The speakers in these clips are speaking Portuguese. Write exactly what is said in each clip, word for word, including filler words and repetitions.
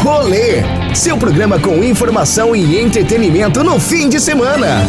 Rolê, seu programa com informação e entretenimento no fim de semana.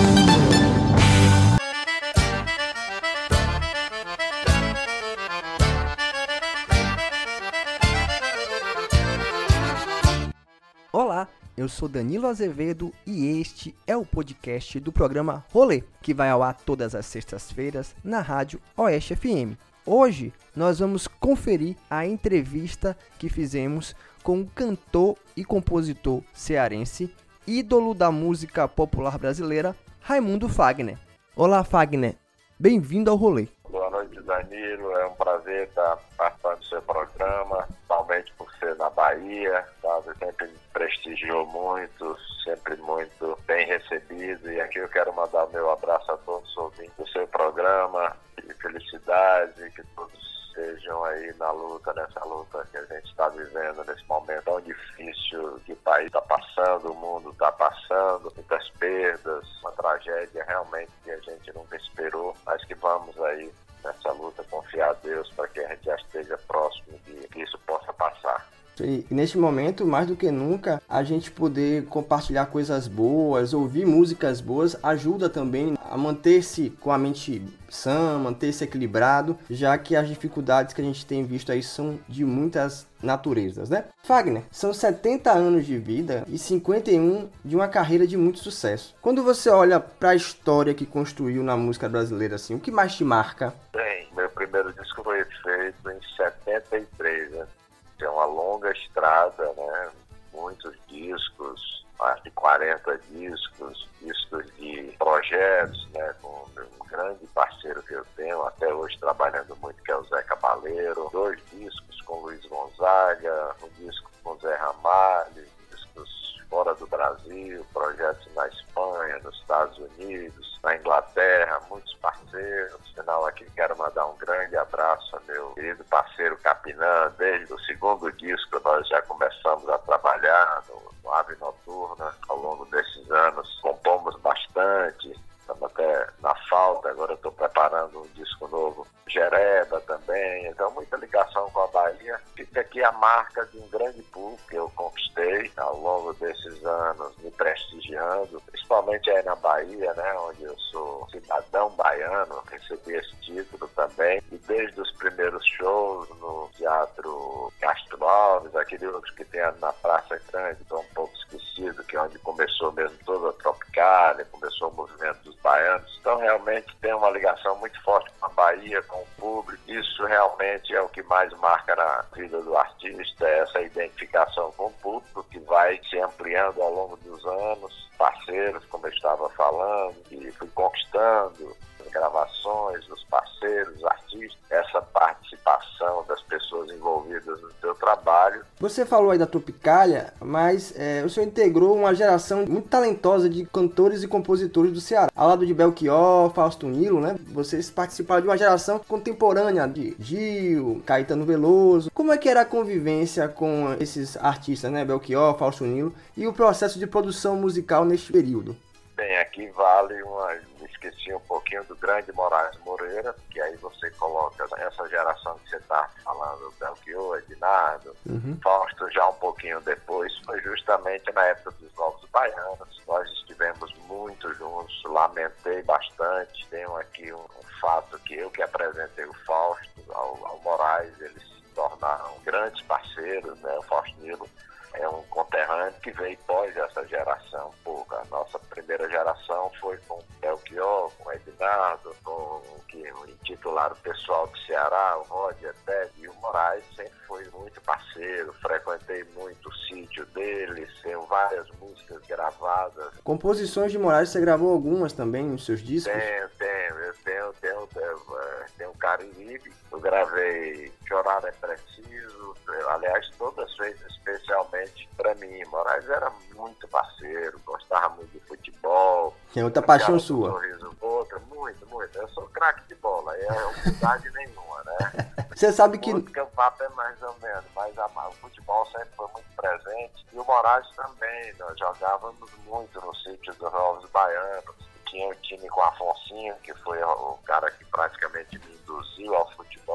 Olá, eu sou Danilo Azevedo e este é o podcast do programa Rolê, que vai ao ar todas as sextas-feiras na rádio Oeste F M. Hoje nós vamos conferir a entrevista que fizemos com o cantor e compositor cearense, ídolo da música popular brasileira, Raimundo Fagner. Olá, Fagner, bem-vindo ao Rolê. Boa noite, Danilo. É um prazer estar participando do seu programa, principalmente por ser na Bahia. Sabe? Sempre me prestigiou muito, sempre muito bem recebido. E aqui eu quero mandar o meu abraço a todos os ouvintes do seu programa. E felicidade, que todos estejam aí na luta, nessa luta que a gente está vivendo nesse momento tão difícil que o país está passando, o mundo está passando, muitas perdas, uma tragédia realmente que a gente nunca esperou, mas que vamos aí nessa luta confiar a Deus para que a gente já esteja próximo de que isso possa passar. E neste momento, mais do que nunca, a gente poder compartilhar coisas boas, ouvir músicas boas, ajuda também a manter-se com a mente sã, manter-se equilibrado, já que as dificuldades que a gente tem visto aí são de muitas naturezas, né? Fagner, são setenta anos de vida e cinquenta e um de uma carreira de muito sucesso. Quando você olha para a história que construiu na música brasileira, assim, o que mais te marca? Bem, meu primeiro disco foi feito em setenta e três, né? É uma longa estrada, né? Muitos discos, mais de quarenta discos, discos de projetos, né? Com um grande parceiro que eu tenho, até hoje trabalhando muito, que é o Zé Cabaleiro. Dois discos com Luiz Gonzaga, um disco com Zé Ramalho, discos fora do Brasil, projetos na Espanha, nos Estados Unidos, na Inglaterra, muitos parceiros. Afinal, aqui quero mandar um grande abraço ao meu querido parceiro Capinã. Desde o segundo disco nós já começamos a trabalhar no, no Ave Noturna. Ao longo desses anos compomos bastante, estamos até na falta. Agora eu estou preparando um disco novo, Jereba também. Então muita ligação com a Bahia. Fica aqui a marca de um grande público que eu conquistei ao longo desses anos, me prestigiando, principalmente aí na Bahia, né, onde eu sou cidadão baiano, recebi esse título também. E desde os primeiros shows no Teatro Castro Alves, aquele outro que tem na Praça Grande, que é um pouco esquecido, que é onde começou mesmo toda a Tropicália, começou o movimento dos baianos. Então realmente tem uma ligação muito forte com a Bahia, com o público. Isso realmente é o que mais marca na vida do artista, é essa identificação com o público que vai se ampliando ao longo dos anos, parceiros, como eu estava falando, e fui conquistando gravações dos parceiros, artistas, essa participação das pessoas envolvidas no seu trabalho. Você falou aí da Tropicália, mas é, o senhor integrou uma geração muito talentosa de cantores e compositores do Ceará. Ao lado de Belchior, Fausto Nilo, né? Vocês participaram de uma geração contemporânea de Gil, Caetano Veloso. Como é que era a convivência com esses artistas, né? Belchior, Fausto Nilo, e o processo de produção musical neste período? Bem, aqui vale uma... esqueci um pouquinho do grande Moraes Moreira, que aí você coloca essa geração que você está falando, Belchior, Ednardo, uhum. Fausto já um pouquinho depois, foi justamente na época dos Novos Baianos. Nós estivemos muito juntos, lamentei bastante. Tenho aqui um, um fato que eu que apresentei o Fausto ao, ao Moraes, eles se tornaram grandes parceiros, né? O Fausto Nilo é um conterrâneo que veio pós essa geração. Pô, a nossa primeira geração foi com Belchior, com Ednardo, com o que intitularam o pessoal do Ceará, o Roger, Ted, e o Moraes sempre foi muito parceiro, frequentei muito o sítio dele, tenho várias músicas gravadas. Composições de Moraes, você gravou algumas também nos seus discos? Tenho, tenho, eu tenho, tenho, tenho, tenho Cariribe, eu gravei Chorar é Preciso, aliás, todas feitas especialmente para mim. Moraes era muito parceiro, gostava muito de futebol. Tem outra paixão sua. Sorriso, outra, muito, muito. Eu sou craque de bola, é humildade nenhuma, né? Você sabe que... Música, o papo é mais ou menos, mas a, o futebol sempre foi muito presente. E o Moraes também, nós jogávamos muito no sítio dos Novos Baianos. Tinha um time com o Afonsinho, que foi o cara que praticamente me induziu ao futebol.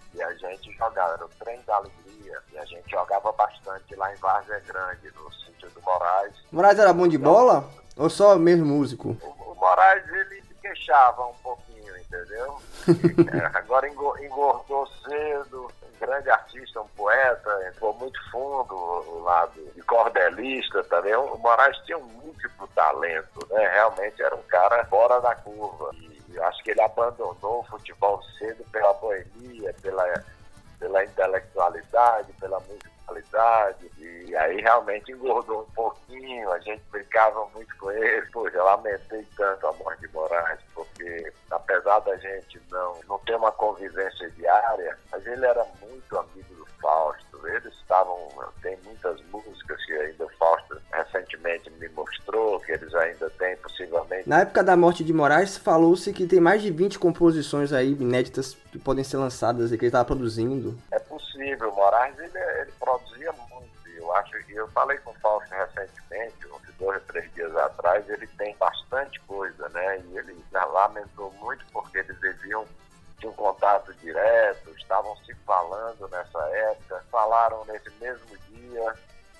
e a gente jogava, era o Trem da Alegria, e a gente jogava bastante lá em Várzea Grande, no sítio do Moraes. Moraes era bom de bola? Ou só mesmo músico? O, o Moraes, ele se queixava um pouquinho, entendeu? É, agora engordou cedo, um grande artista, um poeta, entrou muito fundo o lado de cordelista também. O Moraes tinha um múltiplo talento, né? Realmente era um cara fora da curva. E eu acho que ele abandonou o futebol cedo pela boemia, pela, pela intelectualidade, pela musicalidade. E aí realmente engordou um pouquinho, a gente brincava muito com ele. Poxa, eu lamentei tanto a morte de Moraes, porque apesar da gente não, não ter uma convivência diária, mas ele era muito amigo do Fausto. Eles estavam, tem muitas músicas que ainda o Fausto recentemente me mostrou, que eles ainda têm, possivelmente. Na época da morte de Moraes, falou-se que tem mais de vinte composições aí inéditas que podem ser lançadas e que ele estava produzindo. É possível, Moraes, ele, ele produzia muito. Eu acho que eu falei com o Fausto recentemente, uns dois ou três dias atrás, ele tem bastante coisa, né? E ele lamentou muito porque eles deviam de um contato direto, estavam se falando nessa época, falaram nesse mesmo dia,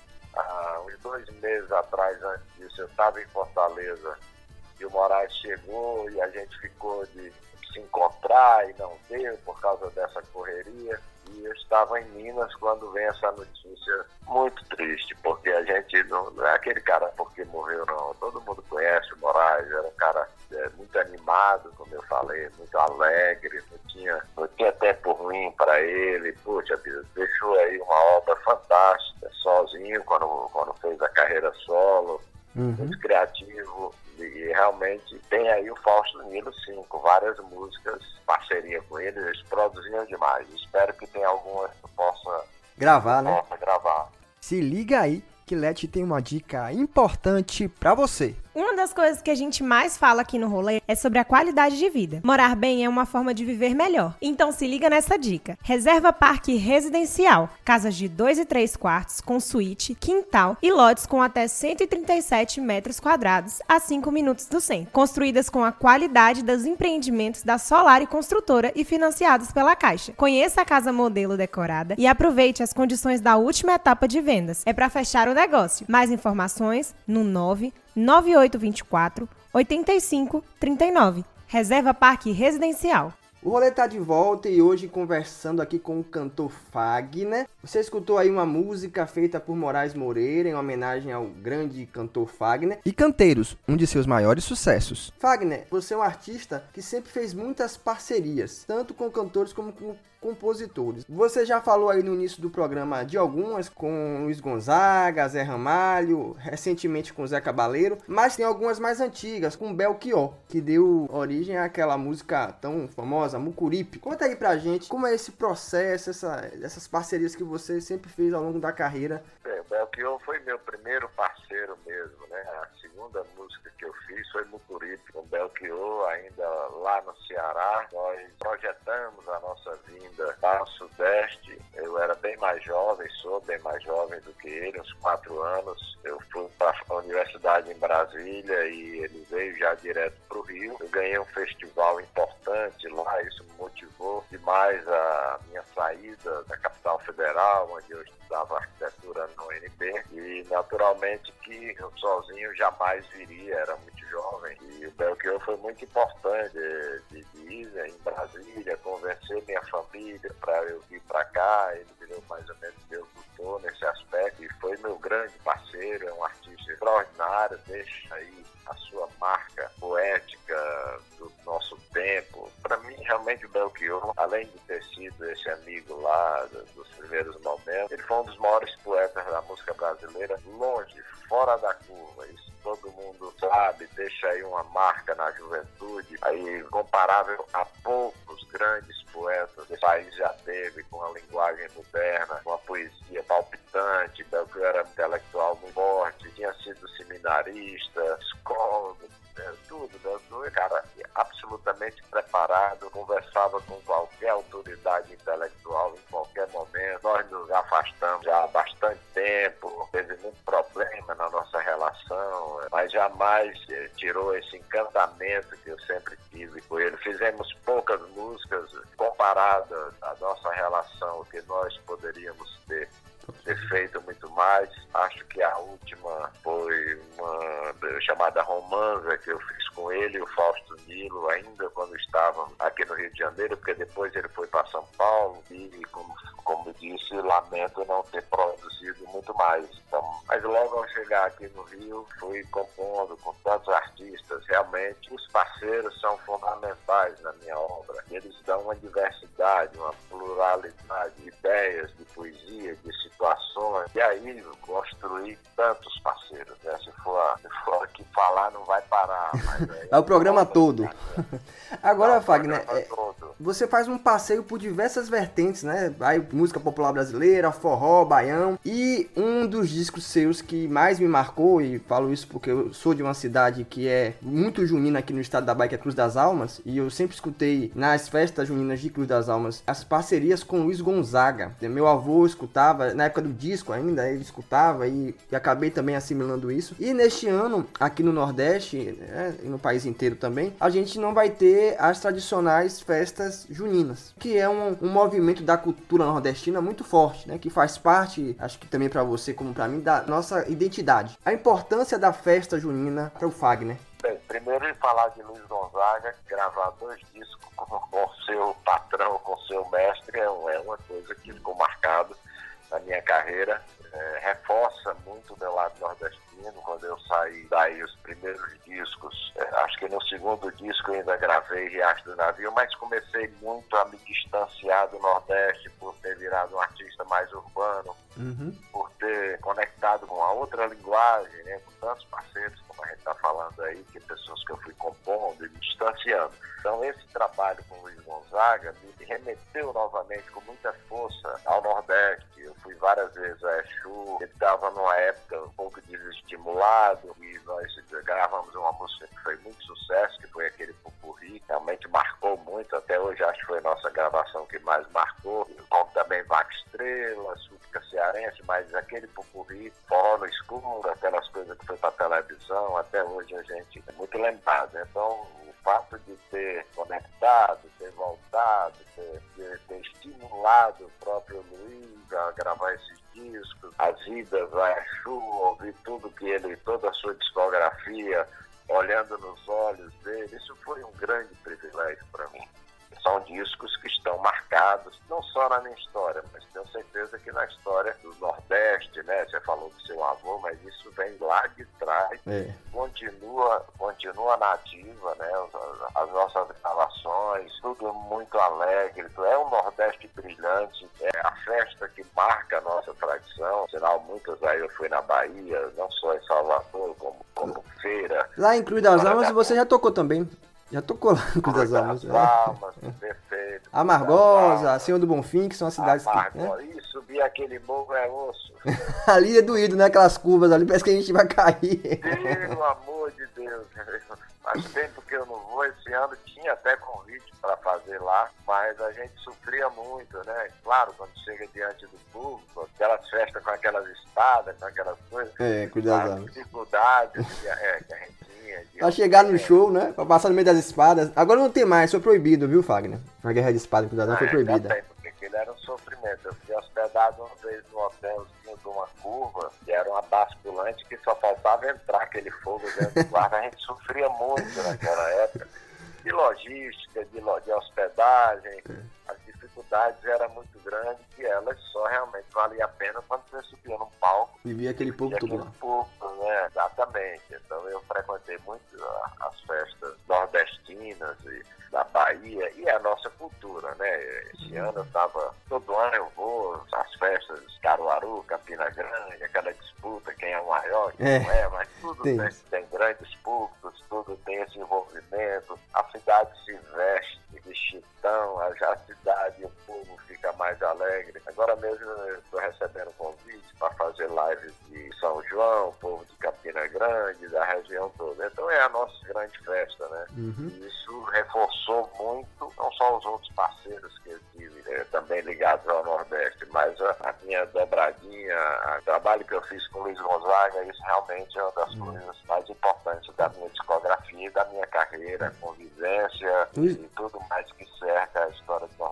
ah, uns dois meses atrás, antes disso, eu estava em Fortaleza e o Moraes chegou e a gente ficou de se encontrar e não deu por causa dessa correria. E eu estava em Minas quando vem essa notícia muito triste, porque a gente não, não é aquele cara porque morreu, não. Todo mundo conhece o Moraes, era um cara é, muito animado, como eu falei, muito alegre, não tinha, não tinha tempo ruim para ele. Puxa vida, deixou aí uma obra fantástica, sozinho, quando, quando fez a carreira solo, uhum. Muito criativo. E realmente tem aí o Fausto Nilo, sim, com várias músicas, parceria com ele, eles produziam demais. Espero que tenha alguma que possa gravar, né? Possa gravar. Se liga aí que Leti tem uma dica importante pra você. Uma das coisas que a gente mais fala aqui no rolê é sobre a qualidade de vida. Morar bem é uma forma de viver melhor. Então se liga nessa dica. Reserva Parque Residencial. Casas de dois e três quartos, com suíte, quintal e lotes com até cento e trinta e sete metros quadrados, a cinco minutos do centro. Construídas com a qualidade dos empreendimentos da Solar e Construtora e financiadas pela Caixa. Conheça a casa modelo decorada e aproveite as condições da última etapa de vendas. É para fechar o negócio. Mais informações no nove nove oito dois quatro oito cinco três nove. Reserva Parque Residencial. O rolê tá de volta e hoje conversando aqui com o cantor Fagner. Você escutou aí uma música feita por Moraes Moreira em homenagem ao grande cantor Fagner. E Canteiros, um de seus maiores sucessos. Fagner, você é um artista que sempre fez muitas parcerias, tanto com cantores como com compositores. Você já falou aí no início do programa de algumas, com Luiz Gonzaga, Zé Ramalho, recentemente com Zé Cabaleiro, mas tem algumas mais antigas, com Belchior, que deu origem àquela música tão famosa, Mucuripe. Conta aí pra gente como é esse processo, essa, essas parcerias que você sempre fez ao longo da carreira. Bem, o Belchior foi meu primeiro parceiro mesmo, né? A segunda música que eu fiz foi Mucuripe, com Belchior, ainda lá no Ceará. Nós projetamos a nossa vinda para o Sudeste. Eu era bem mais jovem, sou bem mais jovem do que ele, uns quatro anos. Eu fui para a universidade em Brasília e ele veio já direto para o Rio. Eu ganhei um festival importante lá, isso me motivou demais a minha saída da capital federal, onde eu estudava arquitetura no U N B. E naturalmente que eu sozinho jamais viria, era muito jovem. E o Belchior foi muito importante de, de ir em Brasília, convencer minha família para eu vir para cá. Ele virou mais ou menos meu tutor nesse aspecto e foi meu grande parceiro, é um artista extraordinário, deixa aí a sua marca poética do nosso tempo. Para mim, realmente, o Belchior, além de ter sido esse amigo lá dos primeiros momentos, ele foi um dos maiores poetas da música brasileira, longe, fora da curva. Isso todo mundo sabe, deixa aí uma marca na juventude, aí comparável a poucos grandes poetas que o país já teve, com a linguagem moderna, com a poesia palpitante. Belchior era intelectual muito forte, tinha sido seminarista, escola, tudo, Belchior, cara, absolutamente preparado, conversava com qualquer autoridade intelectual em qualquer momento. Nós nos afastamos já há bastante tempo, teve muito problema na nossa relação, mas jamais eh, tirou esse encantamento que eu sempre tive com ele. Fizemos poucas músicas comparadas à nossa relação porque nós poderíamos ter, ter feito muito mais. Acho que a última foi uma chamada Romanza, que eu fiz com ele e o Fausto Nilo, ainda quando estavam aqui no Rio de Janeiro, porque depois ele foi para São Paulo e, como, como disse, lamento não ter produzido muito mais. Então, mas logo ao chegar aqui no Rio, fui compondo com tantos artistas. Realmente, os parceiros são fundamentais na minha obra. Eles dão uma diversidade, uma pluralidade de ideias, de poesia, de situações. E aí, eu construí tantos parceiros, né? Se for, se for aqui falar, não vai parar. Mas aí, é o programa todo. Agora, é Fagner, é, você faz um passeio por diversas vertentes, né? Aí, música popular brasileira, forró, baião. E um dos discos seus que mais me marcou, e falo isso porque eu sou de uma cidade que é muito junina aqui no estado da Bahia, que é Cruz das Almas, e eu sempre escutei nas festas juninas de Cruz das Almas as parcerias com Luiz Gonzaga. Meu avô escutava, na época do disco ainda, ele escutava e, e acabei também assimilando isso. E neste ano, aqui no Nordeste, né, e no país inteiro também, a gente não vai ter as tradicionais festas juninas, que é um, um movimento da cultura nordestina muito forte, né, que faz parte, acho que também para você como para mim, da nossa identidade. A importância da festa junina para o Fagner. Bem, primeiro em falar de Luiz Gonzaga, gravar dois discos com, com seu patrão, com seu mestre, é uma coisa que ficou marcado na minha carreira. É, reforça muito o meu lado nordestino. Quando eu saí daí os primeiros discos, é, acho que no segundo disco eu ainda gravei Riacho do Navio, mas comecei muito a me distanciar do Nordeste por ter virado um artista mais urbano, uhum. por ter conectado com uma outra linguagem, né, com tantos parceiros, como a gente está falando aí, que pessoas que eu fui compondo e me distanciando. Então esse trabalho com o Luiz Gonzaga me remeteu novamente com muita força ao Nordeste. Eu fui várias vezes a Exu, ele estava numa época um pouco desestimulado e nós gravamos uma música que foi muito sucesso, que foi aquele Pupurri, realmente marcou muito, até hoje acho que foi a nossa gravação que mais marcou, como também Vaca Estrela, Súplica Cearense, mas aquele Pupurri, Forró no Escuro, aquelas coisas que foi para televisão, até hoje a gente é muito lembrado. Então, o fato de ter conectado, ter voltado, ter, ter, ter estimulado o próprio Luiz a gravar esses discos, as idas a Exu, ouvir tudo que ele, toda a sua discografia, olhando nos olhos dele, isso foi um grande privilégio para mim. São discos que estão marcados, não só na minha história, mas tenho certeza que na história do Nordeste, né? Você falou do seu avô, mas isso vem lá de trás, é. continua, continua na ativa, né? As, as nossas gravações, tudo muito alegre, é um Nordeste brilhante, é a festa que marca a nossa tradição, sinal muitas aí eu fui na Bahia, não só em Salvador, como, como Feira. Lá em Cruz das Almas você já tocou também. Já tocou lá no Cruz das Almas. Das Almas, é. Perfeito. Amargosa, Senhor do Bonfim, que são as cidades Amargosa, que... Né? E subir aquele morro é osso. Ali é doído, né? Aquelas curvas ali, parece que a gente vai cair. Pelo amor de Deus. Faz tempo que eu não vou, esse ano tinha até convite para fazer lá, mas a gente sofria muito, né? Claro, quando chega diante do público, aquelas festas com aquelas espadas, com aquelas coisas. É, cuidado. As dificuldades é, que a gente tinha. Pra chegar no show, né? Pra passar no meio das espadas. Agora não tem mais, foi proibido, viu, Fagner? A guerra de espada em Cruz das Almas foi proibida. Tem, porque aquilo era um sofrimento. Eu fui hospedado uma vez no hotel de uma curva, que era uma basculante que só faltava entrar aquele fogo dentro do quarto. A gente sofria muito naquela época. De logística, de, de hospedagem, as dificuldades eram muito grandes e elas só realmente valiam a pena quando você subia num palco. E via aquele povo todo lá. Público, né? Exatamente. Então eu frequentei muito as festas nordestinas e da Bahia e a nossa cultura, né? Esse ano eu estava, todo ano eu vou às festas Caruaru, Campina Grande, aquela disputa, quem é o maior, quem é. não é, mas tudo tem. Tem, tem grandes públicos, tudo tem esse envolvimento, a cidade se veste de chitão, a, a cidade, o povo fica mais alegre. Agora mesmo eu estou recebendo convite para fazer lives de São João, o povo de Campina Grande, da região toda. Então é a nossa grande festa, né? Uhum. E isso reforçou muito, não só os outros parceiros que eu tive, é, também ligados ao Nordeste, mas a, a minha dobradinha, o trabalho que eu fiz com o Luiz Gonzaga, isso realmente é uma das uhum. coisas mais importantes da minha discografia e da minha carreira, convivência Luiz... e tudo mais que cerca a história do Nordeste. Luiz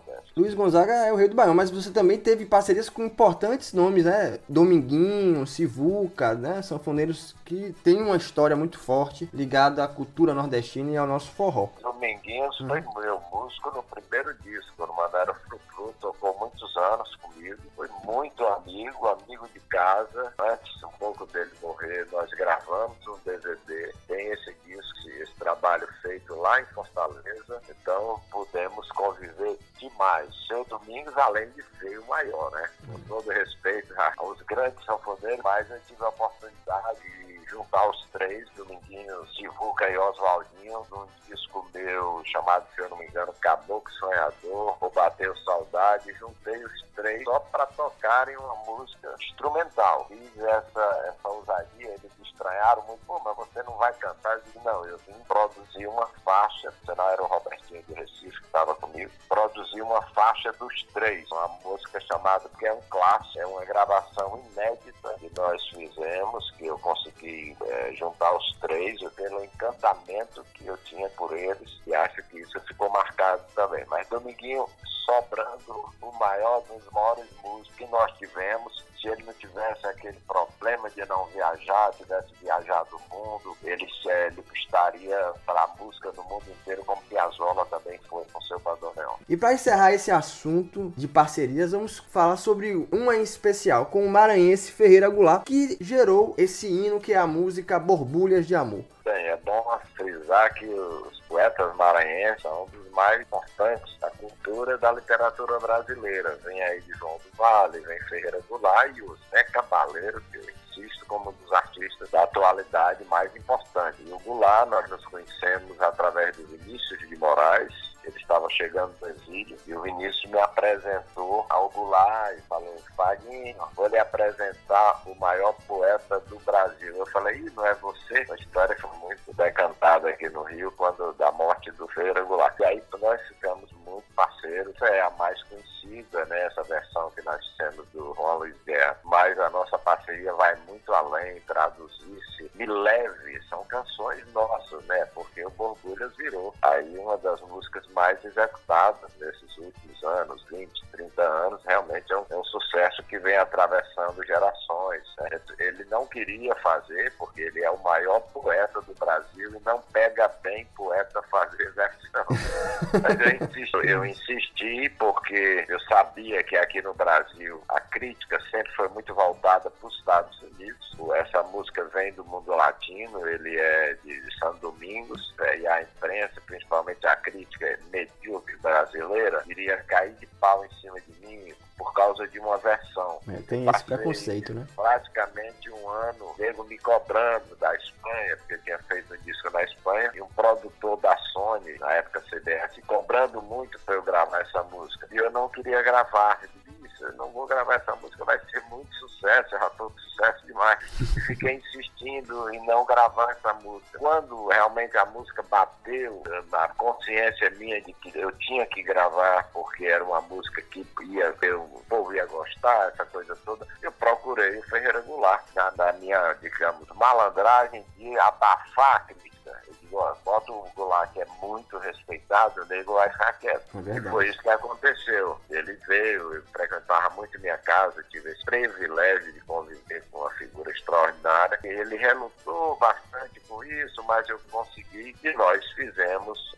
Luiz Gonzaga é o rei do baião, mas você também teve parcerias com importantes nomes, né? Dominguinho, Sivuca, né? Sanfoneiros que têm uma história muito forte ligada à cultura nordestina e ao nosso forró. Dominguinhos hum. foi meu músico no primeiro disco, no Mandaram Frufru, tocou muitos anos comigo, foi muito amigo, amigo de casa. Antes um pouco dele morrer, nós gravamos um D V D, tem esse disco, esse trabalho feito lá em Fortaleza, então pudemos conviver demais. Seu Domingos, além de ser o maior, né? Com todo respeito aos grandes sanfoneiros, mas eu tive a oportunidade de juntar os três, Dominguinho, Sivuca e Oswaldinho, num disco meu chamado, se eu não me engano, Caboclo Sonhador, ou Bateu Saudade. Juntei os três só para tocarem uma música instrumental. Fiz essa, essa ousadia, eles estranharam muito. Pô, mas você não vai cantar? Eu digo, não, eu vim produzir uma faixa, senão era o Robertinho de Recife que estava comigo, produzir uma faixa dos três, uma música chamada, que é um clássico, é uma gravação inédita que nós fizemos, que eu consegui é, juntar os três, eu pelo encantamento que eu tinha por eles, e acho que isso ficou marcado também. Mas Dominguinho sobrando o maior dos maiores músicos que nós tivemos. Se ele não tivesse aquele problema de não viajar, tivesse viajado o mundo, ele, ele estaria para a música do mundo inteiro, como Piazzolla também foi com seu bandoneon. E para encerrar esse assunto de parcerias, vamos falar sobre uma em especial, com o maranhense Ferreira Goulart, que gerou esse hino que é a música Borbulhas de Amor. Bem, é bom frisar que os poetas maranhenses são um dos mais importantes da cultura e da literatura brasileira. Vem aí de João do Vale, vem Ferreira Goulart e o Zé Cabaleiro, que eu insisto como um dos artistas da atualidade mais importantes. E o Goulart, nós nos conhecemos através do Vinícius de Moraes. Ele estava chegando no exílio e o Vinícius me apresentou ao Goulart e falou, Fagninho, vou lhe apresentar o maior poeta do Brasil. Eu falei, ih, não é você? A história foi muito decantada aqui no Rio quando da morte do Ferreira Goulart. E aí nós ficamos muito parceiros. É a mais conhecida, né, essa versão que nós temos do Juan Luiz Guerra. Mas a nossa parceria vai muito além, traduzir-se. Me Leve, são canções nossas, né? Porque o Borbulhas virou aí uma das músicas mais executadas nesses últimos anos, vinte, trinta anos. Realmente é um, é um sucesso que vem atravessando gerações. Né? Ele não queria fazer, porque ele é o maior poeta do Brasil e não pega bem poeta fazer versão. Mas eu insisti, eu insisti porque eu sabia que aqui no Brasil a crítica sempre foi muito voltada para os Estados Unidos. Essa música vem do mundo latino, ele é de São Domingos, é, e a imprensa, principalmente a crítica medíocre brasileira, iria cair de pau em cima de mim por causa de uma versão. É, tem esse preconceito, né? Praticamente um ano, nego me cobrando da Espanha, porque eu tinha feito um disco na Espanha, e um produtor da Sony, na época C B S, cobrando muito para eu gravar essa música. E eu não queria gravar. Eu disse, isso, eu não vou gravar essa música, vai ser muito sucesso, eu já estou com sucesso demais. E fiquei insistindo em não gravar essa música. Quando realmente a música bateu na consciência minha de que eu tinha que gravar, porque era uma música que ia ver, o povo ia gostar, essa coisa toda, eu procurei o Ferreira Goulart na, na minha, digamos, malandragem de abafar a crítica. Eu digo, ó, bota o Goulart, que é muito respeitado, o nego vai ficar quieto. É e foi isso que aconteceu. Ele veio, eu frequentava muito minha casa, eu tive esse privilégio de conviver com uma figura extraordinária. Ele relutou bastante com isso, mas eu consegui, e nós fizemos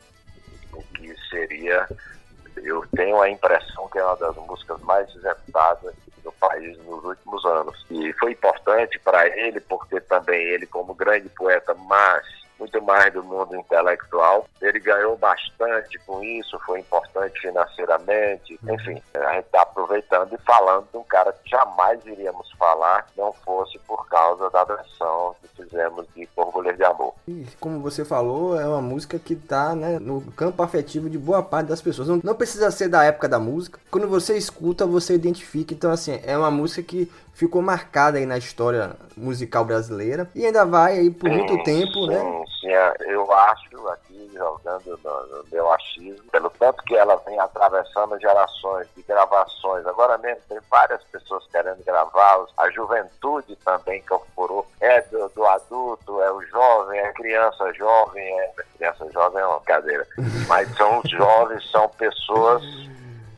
o que seria, eu tenho a impressão que é uma das músicas mais executadas do país nos últimos anos. E foi importante para ele, porque também ele, como grande poeta, mas muito mais do mundo intelectual, ele ganhou bastante com isso, foi importante financeiramente, enfim, a gente está aproveitando e falando de um cara que jamais iríamos falar, não fosse por causa da versão que fizemos de Borbulhas de Amor. E como você falou, é uma música que está, né, no campo afetivo de boa parte das pessoas. Não, não precisa ser da época da música. Quando você escuta, você identifica. Então, assim, é uma música que ficou marcada aí na história musical brasileira e ainda vai aí por sim, muito tempo, sim, né? Sim, eu acho, aqui jogando no, no meu achismo, pelo tanto que ela vem atravessando gerações de gravações. Agora mesmo tem várias pessoas querendo gravar, a juventude também que incorporou, é do, do adulto, é o jovem, é criança jovem, é criança jovem é uma cadeira, mas são os jovens, são pessoas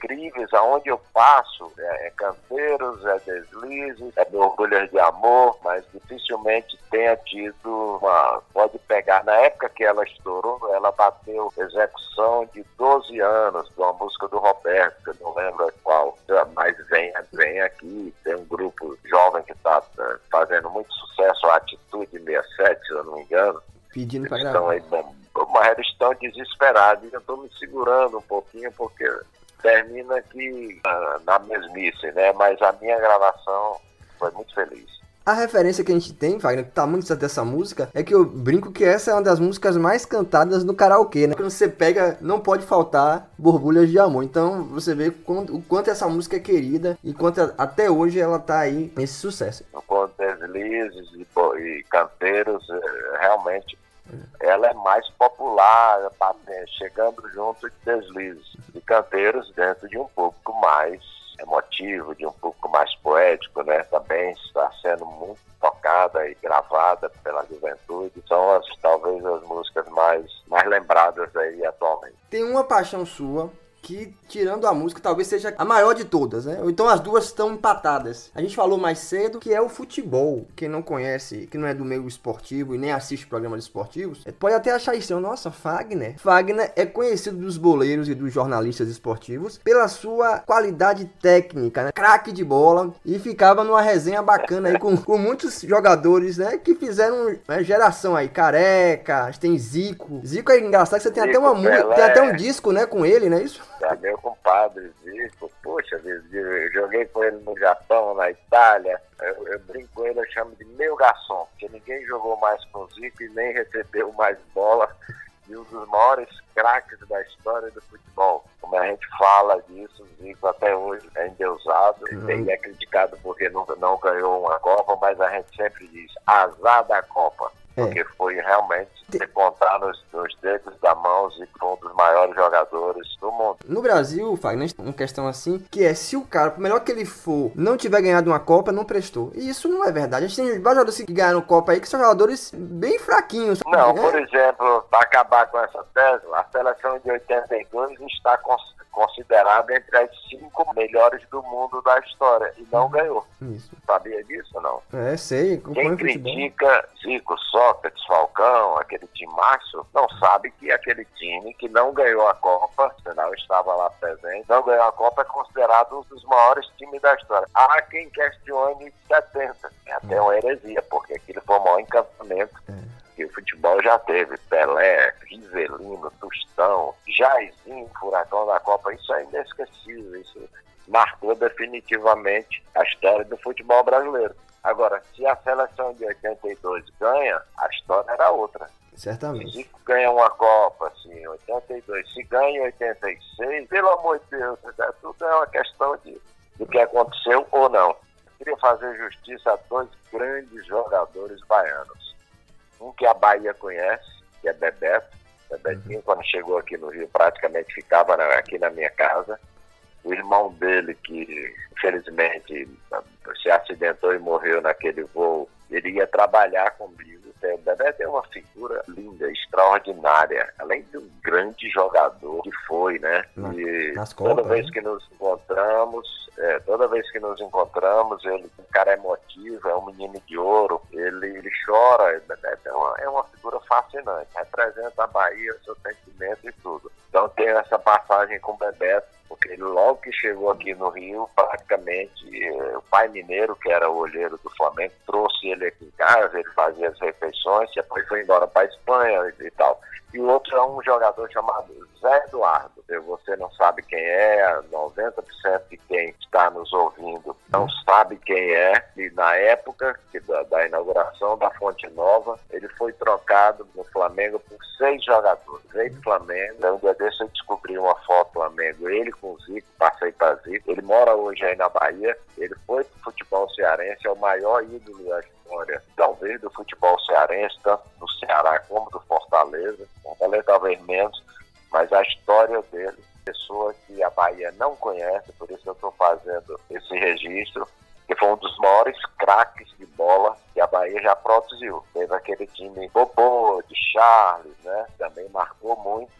incríveis, aonde eu passo, é, é Canteiros, é Deslizes, é Borbulhas de Amor, mas dificilmente tenha tido uma... Pode pegar, na época que ela estourou, ela bateu execução de doze anos de uma música do Roberto, que eu não lembro qual, mas vem, vem aqui, tem um grupo jovem que está fazendo muito sucesso, a Atitude sessenta e sete, se eu não me engano. Pedindo para Estão gravar. aí, mas eles estão desesperados, e eu estou me segurando um pouquinho, porque termina aqui na, na mesmice, né? Mas a minha gravação foi muito feliz. A referência que a gente tem, Wagner, que tá muito certo dessa música, é que eu brinco que essa é uma das músicas mais cantadas no karaokê, né? Quando você pega, não pode faltar Borbulhas de Amor. Então, você vê quanto, o quanto essa música é querida e quanto até hoje ela tá aí nesse sucesso. Com Deslizes e, e Canteiros, realmente, ela é mais popular, chegando junto de Deslizes e Canteiros dentro de um público mais emotivo, de um pouco mais poético, né? Também está sendo muito tocada e gravada pela juventude. São as, talvez as músicas mais, mais lembradas aí atualmente. Tem uma paixão sua que, tirando a música, talvez seja a maior de todas, né? Ou então as duas estão empatadas. A gente falou mais cedo que é o futebol. Quem não conhece, que não é do meio esportivo e nem assiste programas esportivos, pode até achar isso. Nossa, Fagner. Fagner é conhecido dos boleiros e dos jornalistas esportivos pela sua qualidade técnica, né? Craque de bola. E ficava numa resenha bacana aí com, com muitos jogadores, né? Que fizeram uma geração aí. Careca, tem Zico. Zico é engraçado que você tem, Zico, até, uma, Pelé. Tem até um disco, né? Com ele, não é isso? É meu compadre Zico, poxa, eu joguei com ele no Japão, na Itália, eu, eu brinco com ele, eu chamo de meu garçom, porque ninguém jogou mais com o Zico e nem recebeu mais bola, e um dos maiores craques da história do futebol. Como a gente fala disso, o Zico até hoje é endeusado, uhum. E é criticado porque não, não ganhou uma Copa, mas a gente sempre diz, azar da Copa. É. Porque foi realmente, se contar nos, nos dedos da mão, e foi um dos maiores jogadores do mundo. No Brasil, Fagner, uma questão assim, que é se o cara, por melhor que ele for, não tiver ganhado uma Copa, não prestou. E isso não é verdade. A gente tem vários jogadores que ganharam Copa aí, que são jogadores bem fraquinhos. Não, é? Por exemplo, para acabar com essa tese, a seleção de oitenta e dois está considerada entre as cinco melhores do mundo da história e não ganhou. Isso. Sabia disso, não? É, sei. Quem critica Zico, Sócrates, Falcão, aquele timaço, não sabe que aquele time que não ganhou a Copa, senão estava lá presente, não ganhou a Copa, é considerado um dos maiores times da história. Há quem questione setenta. É até uma heresia, porque aquilo foi o maior encantamento que o futebol já teve. Pelé, Rivelino, Tostão, Jairzinho, Furacão da Copa, isso é inesquecível, isso marcou definitivamente a história do futebol brasileiro. Agora, se a seleção de oitenta e dois ganha, a história era outra. Certamente. Se ganha uma Copa, assim, em oitenta e dois, se ganha em oitenta e seis, pelo amor de Deus, tudo é uma questão de, do que aconteceu ou não. Eu queria fazer justiça a dois grandes jogadores baianos. Um que a Bahia conhece, que é Bebeto. Bebetinho, uhum. Quando chegou aqui no Rio, praticamente ficava na, aqui na minha casa. O irmão dele, que infelizmente se acidentou e morreu naquele voo, ele ia trabalhar comigo. O Bebeto é uma figura linda, extraordinária, além de um grande jogador que foi, né? Na, e nas toda Copas, vez né? que nos encontramos, é, toda vez que nos encontramos, ele é um cara emotivo, é um menino de ouro, ele, ele chora, é uma, é uma figura fascinante, representa a Bahia, seu sentimento e tudo. Então tem essa passagem com o Bebeto, porque ele logo que chegou aqui no Rio, praticamente eh, o pai mineiro, que era o olheiro do Flamengo, trouxe ele aqui em casa, ele fazia as refeições, depois foi embora para a Espanha e, e tal. E o outro é um jogador chamado Zé Eduardo. Você não sabe quem é, noventa por cento de quem está nos ouvindo não sabe quem é. E na época que da, da inauguração da Fonte Nova, ele foi trocado no Flamengo por seis jogadores. Veio do Flamengo, um dia desse eu descobri uma foto do Flamengo, ele com o Zico, passei para Zico. Ele mora hoje aí na Bahia, ele foi pro futebol cearense, é o maior ídolo da história, talvez do futebol cearense, tanto do Ceará como do Fortaleza. Fortaleza talvez menos, mas a história dele, pessoa que a Bahia não conhece, por isso eu estou fazendo esse registro, que foi um dos maiores craques de bola que a Bahia já produziu. Teve aquele time Bobô, de Charles, né? Também marcou muito,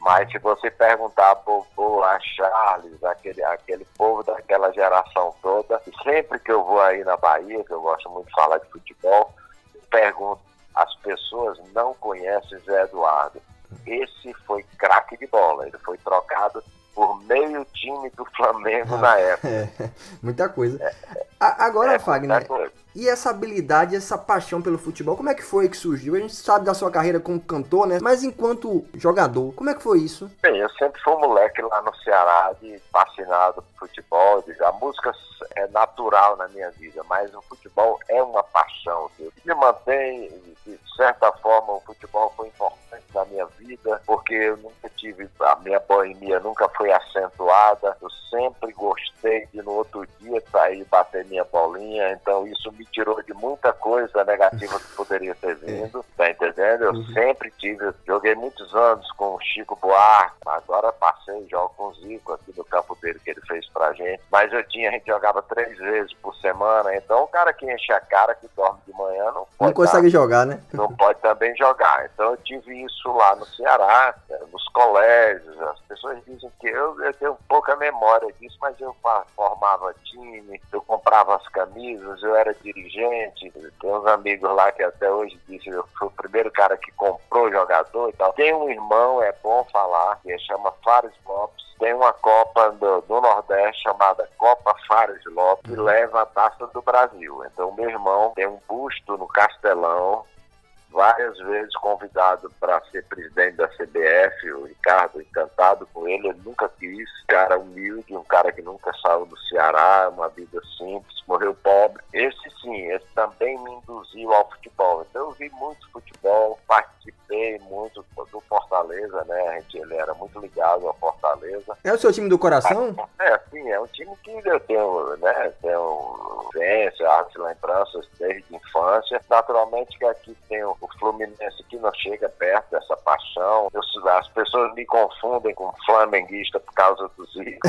Mas se você perguntar a Bobo, a Charles, aquele, aquele povo daquela geração toda, e sempre que eu vou aí na Bahia, que eu gosto muito de falar de futebol, eu pergunto, as pessoas não conhecem Zé Eduardo. Esse foi craque de bola, ele foi trocado por meio time do Flamengo ah, na época. É, muita coisa. É, a, agora, é, Fagner, e essa habilidade, essa paixão pelo futebol, como é que foi que surgiu? A gente sabe da sua carreira como cantor, né? Mas enquanto jogador, como é que foi isso? Bem, eu sempre fui um moleque lá no Ceará, de, fascinado por futebol. De, a música é natural na minha vida, mas o futebol é uma paixão. Viu? Me mantém, de certa forma, o futebol foi importante na minha vida, porque eu nunca tive, a minha boemia nunca foi acentuada, eu sempre gostei de no outro dia sair e bater minha bolinha, então isso me tirou de muita coisa negativa que poderia ter vindo, tá entendendo? Eu uhum. sempre tive, joguei muitos anos com o Chico Buarque, agora passei, jogo com o Zico aqui no campo dele que ele fez pra gente, mas eu tinha, a gente jogava três vezes por semana, então o cara que enche a cara, que dorme de manhã, não pode Não consegue dar, jogar, né? Não pode também jogar, então eu tive isso lá no Ceará, nos colégios, as pessoas dizem que eu, eu tenho pouca memória disso, mas eu formava time, eu comprava as camisas, eu era dirigente, tem uns amigos lá que até hoje dizem que eu fui o primeiro cara que comprou jogador e tal. Tem um irmão, é bom falar, que chama Fares Lopes, tem uma Copa do, do Nordeste chamada Copa Fares Lopes, que leva a Taça do Brasil. Então meu irmão tem um busto no Castelão, várias vezes convidado para ser presidente da C B F, o Ricardo, encantado com ele, ele nunca quis, cara humilde, um cara que nunca saiu do Ceará, uma vida simples, morreu pobre. Esse sim, esse também me induziu ao futebol. Então eu vi muito futebol, participei muito do Fortaleza, né? A gente, ele era muito ligado ao Fortaleza. É o seu time do coração? É, sim, é um time que eu tenho, né? Tenho vivência, as lembranças desde a infância. Naturalmente que aqui tem o Fluminense que não chega perto dessa paixão. Eu, as pessoas me confundem com flamenguista por causa do Zico.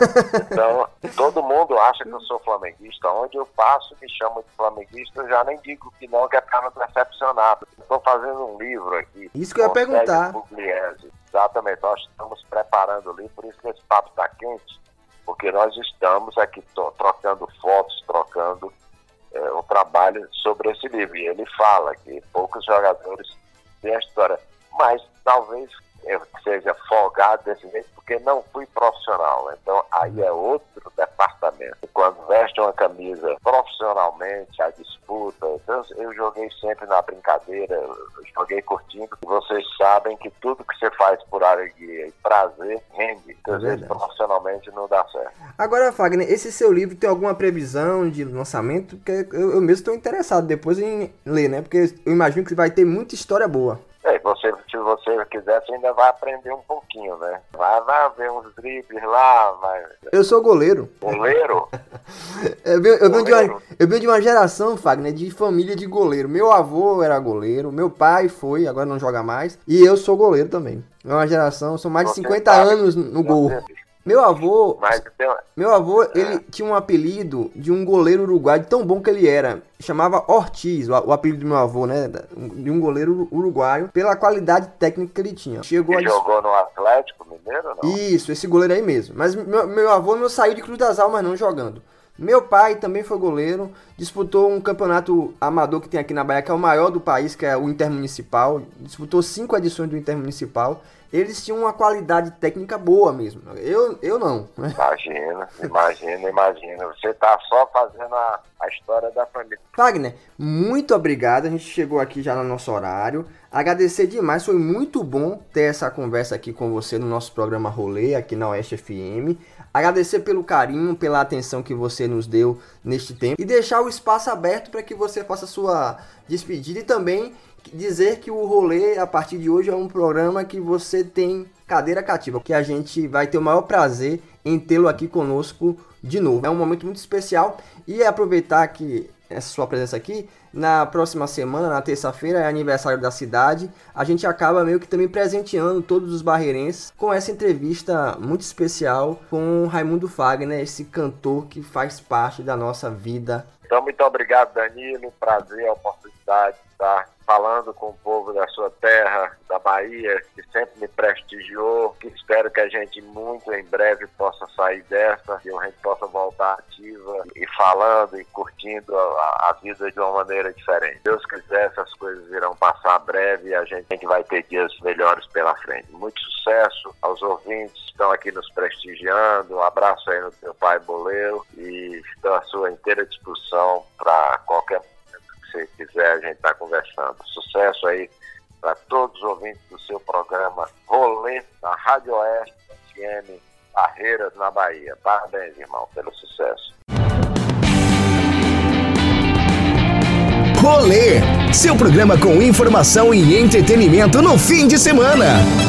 Então, todo mundo acha que eu sou flamenguista. Onde eu passo, me chamam de flamenguista, eu já nem digo que não, que é para me decepcionar. Estou fazendo um livro aqui. Isso que eu ia perguntar. Pugliese. Exatamente, nós estamos preparando o livro, por isso que esse papo está quente, porque nós estamos aqui to- trocando fotos, trocando é, um trabalho sobre esse livro. E ele fala que poucos jogadores têm a história, mas talvez eu seja folgado desse jeito porque não fui profissional. Então aí é outro departamento. Quando veste uma camisa profissionalmente, a disputa, então, eu joguei sempre na brincadeira, eu joguei curtindo. E vocês sabem que tudo que você faz por alegria e prazer rende. Às vezes profissionalmente não dá certo. Agora, Fagner, esse seu livro tem alguma previsão de lançamento? Porque eu, eu mesmo estou interessado depois em ler, né? Porque eu imagino que vai ter muita história boa. É, você, se você quiser, você ainda vai aprender um pouquinho, né? Vai, vai ver uns dribles lá, vai... Eu sou goleiro. Goleiro? eu, venho, eu, venho de uma, eu venho de uma geração, Fagner, de família de goleiro. Meu avô era goleiro, meu pai foi, agora não joga mais, e eu sou goleiro também. É uma geração, são mais de cinquenta anos no gol. Meu avô, Mas, meu avô, é. ele tinha um apelido de um goleiro uruguaio, de tão bom que ele era. Chamava Ortiz, o, o apelido do meu avô, né? De um goleiro uruguaio, pela qualidade técnica que ele tinha. Chegou ele a... jogou no Atlético Mineiro, não? Isso, esse goleiro aí mesmo. Mas meu, meu avô não saiu de Cruz das Almas não jogando. Meu pai também foi goleiro, disputou um campeonato amador que tem aqui na Bahia, que é o maior do país, que é o Intermunicipal. Disputou cinco edições do Intermunicipal. Eles tinham uma qualidade técnica boa mesmo. Eu, eu não. Imagina, imagina, imagina. Você tá só fazendo a, a história da família. Fagner, muito obrigado. A gente chegou aqui já no nosso horário. Agradecer demais. Foi muito bom ter essa conversa aqui com você no nosso programa Rolê, aqui na Oeste F M. Agradecer pelo carinho, pela atenção que você nos deu neste tempo. E deixar o espaço aberto para que você faça a sua despedida e também dizer que o Rolê, a partir de hoje, é um programa que você tem cadeira cativa, que a gente vai ter o maior prazer em tê-lo aqui conosco de novo. É um momento muito especial e aproveitar que essa sua presença aqui, na próxima semana, na terça-feira, é aniversário da cidade, a gente acaba meio que também presenteando todos os barreirenses com essa entrevista muito especial com Raimundo Fagner, esse cantor que faz parte da nossa vida. Então, muito obrigado, Danilo, prazer, a oportunidade estar falando com o povo da sua terra, da Bahia, que sempre me prestigiou, que espero que a gente muito em breve possa sair dessa, que a gente possa voltar ativa e falando e curtindo a, a vida de uma maneira diferente. Se Deus quiser, essas coisas irão passar breve e a gente, a gente vai ter dias melhores pela frente. Muito sucesso aos ouvintes que estão aqui nos prestigiando, um abraço aí no teu pai Boleiro e estou à sua inteira disposição para qualquer se quiser, a gente está conversando. Sucesso aí para todos os ouvintes do seu programa Rolê na Rádio Oeste F M Barreiras, na Bahia. Parabéns, irmão, pelo sucesso. Rolê, seu programa com informação e entretenimento no fim de semana.